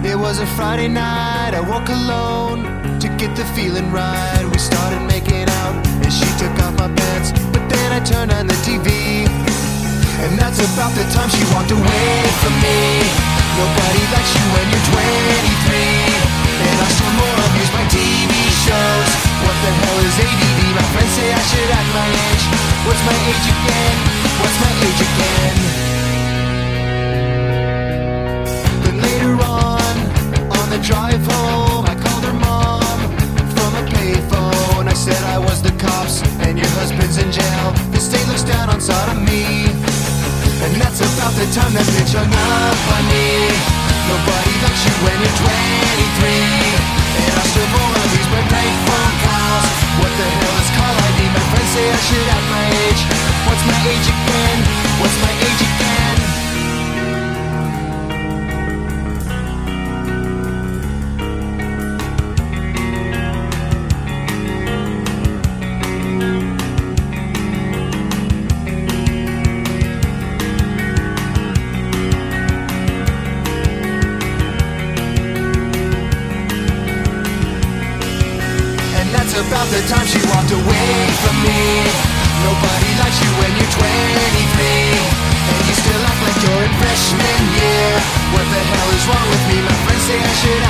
It was a Friday night, I woke alone to get the feeling right. We started making out and she took off my pants, but then I turned on the TV, and that's about the time she walked away from me. Nobody likes you when you're 23, and I still more abuse my TV shows. What the hell is ADD? My friends say I should act my age. What's my age again? What's my age again? Then later on the drive home, I called her mom from a payphone. I said I was the cops and your husband's in jail. The state looks down on sodomy, and that's about the time that bitch hung up on me. Nobody likes you when you're 23, and I still more abuse my prank phone calls. What the hell is call ID? My friends say I should act my age. What's my age again? What's my age again? About the time she walked away from me. Nobody likes you when you're 23, and you still act like you're in freshman year. What the hell is wrong with me? My friends say I should